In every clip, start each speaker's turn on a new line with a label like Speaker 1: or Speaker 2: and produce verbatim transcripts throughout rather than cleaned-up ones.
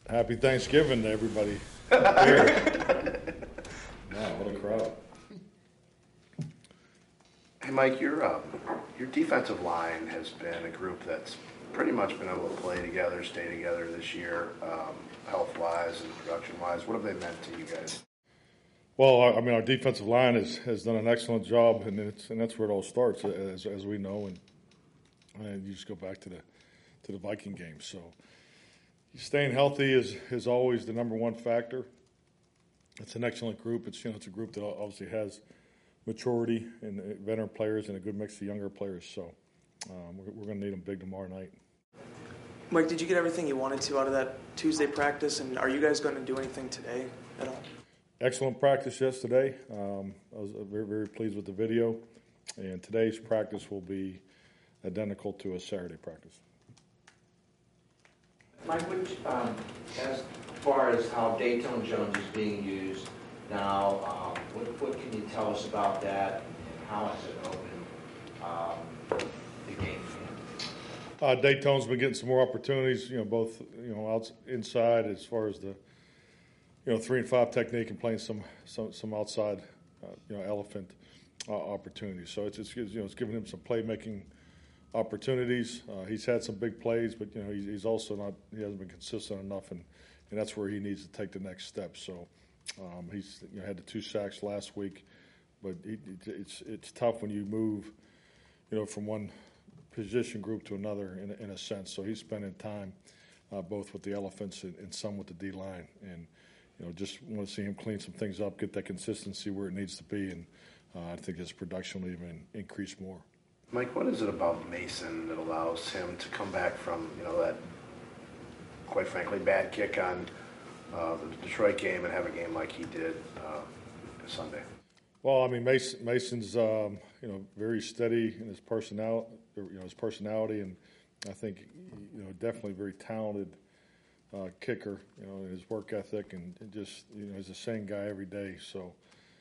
Speaker 1: Happy Thanksgiving to everybody here. Wow, what a crowd.
Speaker 2: Hey, Mike, your, um, your defensive line has been a group that's pretty much been able to play together, stay together this year, um, health-wise and production-wise. What have they meant to you guys?
Speaker 1: Well, I mean, our defensive line has, has done an excellent job, and it's, and that's where it all starts, as, as we know. And, and you just go back to the to the Viking game. So staying healthy is, is always the number one factor. It's an excellent group. It's you know it's a group that obviously has maturity and veteran players and a good mix of younger players. So um, we're, we're going to need them big tomorrow night.
Speaker 3: Mike, did you get everything you wanted to out of that Tuesday practice, and are you guys going to do anything today at all?
Speaker 1: Excellent practice yesterday. Um, I was very, very pleased with the video, and today's practice will be identical to a Saturday practice.
Speaker 4: Mike, which, um, as far as how Datone Jones is being used now, um, what, what can you tell us about that, and how has it opened um, the game for him?
Speaker 1: Uh, Datone's been getting some more opportunities, you know, both you know out inside as far as the you know three and five technique and playing some some, some outside uh, you know elephant uh, opportunities. So it's, it's you know it's giving him some playmaking opportunities. Uh, he's had some big plays, but you know he's, he's also not he hasn't been consistent enough, and, and that's where he needs to take the next step. So um, he's you know had the two sacks last week, but he, it's it's tough when you move you know from one position group to another in a, in a sense. So he's spending time uh, both with the elephants and, and some with the D line, and you know just want to see him clean some things up, get that consistency where it needs to be, and uh, I think his production will even increase more.
Speaker 2: Mike, what is it about Mason that allows him to come back from, you know, that, quite frankly, bad kick on uh, the Detroit game and have a game like he did uh, Sunday?
Speaker 1: Well, I mean, Mason, Mason's, um, you know, very steady in his personality, you know, his personality, and I think, you know, definitely very talented uh, kicker, you know, his work ethic, and, and just, you know, he's the same guy every day. So,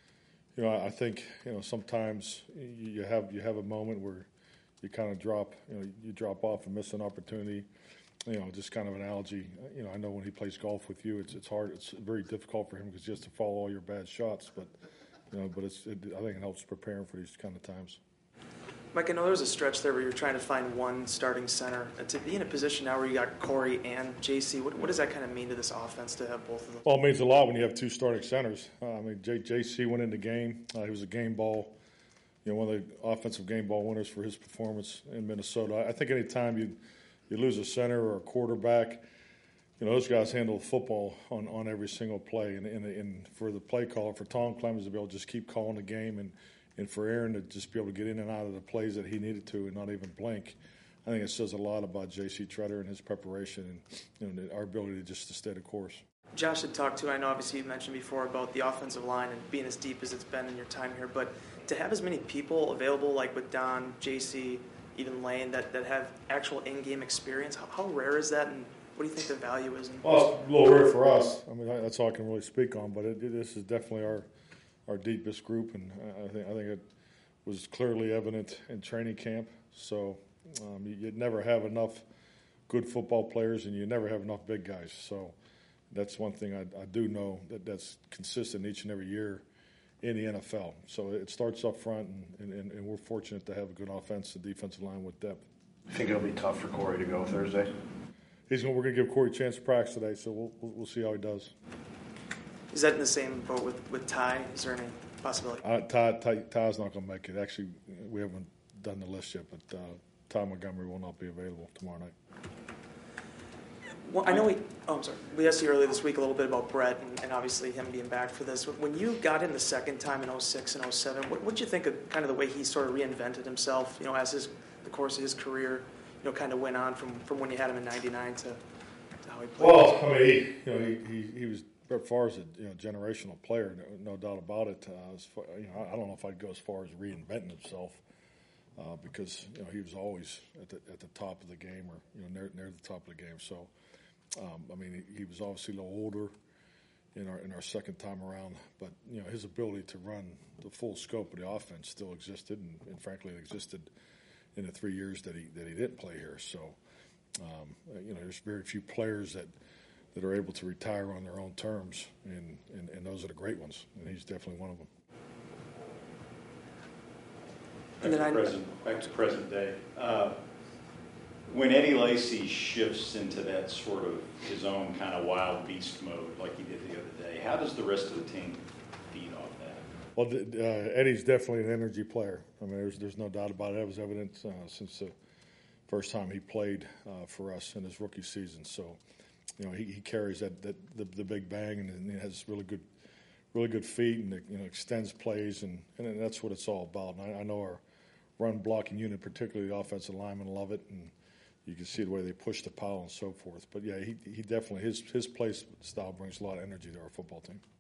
Speaker 1: you know, I think, you know, sometimes you have you have a moment where you kind of drop, you know, you drop off and miss an opportunity. You know, just kind of an analogy. You know, I know when he plays golf with you, it's it's hard. It's very difficult for him because he has to follow all your bad shots. But, you know, but it's it, I think it helps prepare him for these kind of times.
Speaker 3: Mike, I know there was a stretch there where you're trying to find one starting center. To be in a position now where you got Corey and J C, what, what does that kind of mean to this offense to have both of them?
Speaker 1: Well, it means a lot when you have two starting centers. Uh, I mean, J, JC went in the game. Uh, he was a game ball, you know, one of the offensive game ball winners for his performance in Minnesota. I think any time you you lose a center or a quarterback, you know, those guys handle football on, on every single play. And, and, and for the play caller, for Tom Clemens to be able to just keep calling the game, and And for Aaron to just be able to get in and out of the plays that he needed to and not even blink, I think it says a lot about J C Tretter and his preparation and you know, our ability to just to stay the course.
Speaker 3: Josh had talked to, I know obviously you mentioned before about the offensive line and being as deep as it's been in your time here, but to have as many people available like with Don, J C, even Lane, that, that have actual in-game experience, how, how rare is that, and what do you think the value is? In-
Speaker 1: well, it's a little rare for us. I mean, that's all I can really speak on, but it, it, this is definitely our our deepest group, and I think I think it was clearly evident in training camp. So um, you, you'd never have enough good football players, and you never have enough big guys. So that's one thing I, I do know that that's consistent each and every year in the N F L. So it starts up front, and, and, and we're fortunate to have a good offense and defensive line with depth.
Speaker 2: You think it'll be tough for Corey to go Thursday?
Speaker 1: He's going. We're going to give Corey a chance to practice today, so we'll we'll, we'll see how he does.
Speaker 3: Is that in the same boat with, with Ty? Is there any possibility?
Speaker 1: Uh, Ty, Ty, Ty's not going to make it. Actually, we haven't done the list yet, but uh, Ty Montgomery will not be available tomorrow night.
Speaker 3: Well, I know we. Oh, I'm sorry. We asked you earlier this week a little bit about Brett and, and obviously him being back for this. When you got him the second time in oh six and oh seven, what did you think of kind of the way he sort of reinvented himself? You know, as his the course of his career, you know, kind of went on from, from when you had him in ninety-nine to, to how he played.
Speaker 1: Well, I mean, he, you know, he, he, he was Brett Favre's a you know generational player, no, no doubt about it. Uh, as far, you know, I don't know if I'd go as far as reinventing himself uh, because you know he was always at the at the top of the game, or you know near near the top of the game. So, um, I mean, he, he was obviously a little older in our in our second time around, but you know his ability to run the full scope of the offense still existed, and, and frankly, it existed in the three years that he that he didn't play here. So, um, you know, there's very few players that that are able to retire on their own terms, and, and, and those are the great ones, and he's definitely one of them.
Speaker 3: And then
Speaker 5: Back to
Speaker 3: I-
Speaker 5: present, back to present day. Uh, when Eddie Lacy shifts into that sort of his own kind of wild beast mode, like he did the other day, how does the rest of the team feed off that?
Speaker 1: Well, uh, Eddie's definitely an energy player. I mean, there's there's no doubt about it. That was evident uh, since the first time he played uh, for us in his rookie season. So, you know, he, he carries that, that the, the big bang, and, and he has really good, really good feet, and you know extends plays, and, and that's what it's all about. And I, I know our run blocking unit, particularly the offensive linemen, love it, and you can see the way they push the pile and so forth. But yeah, he he definitely his his play style brings a lot of energy to our football team.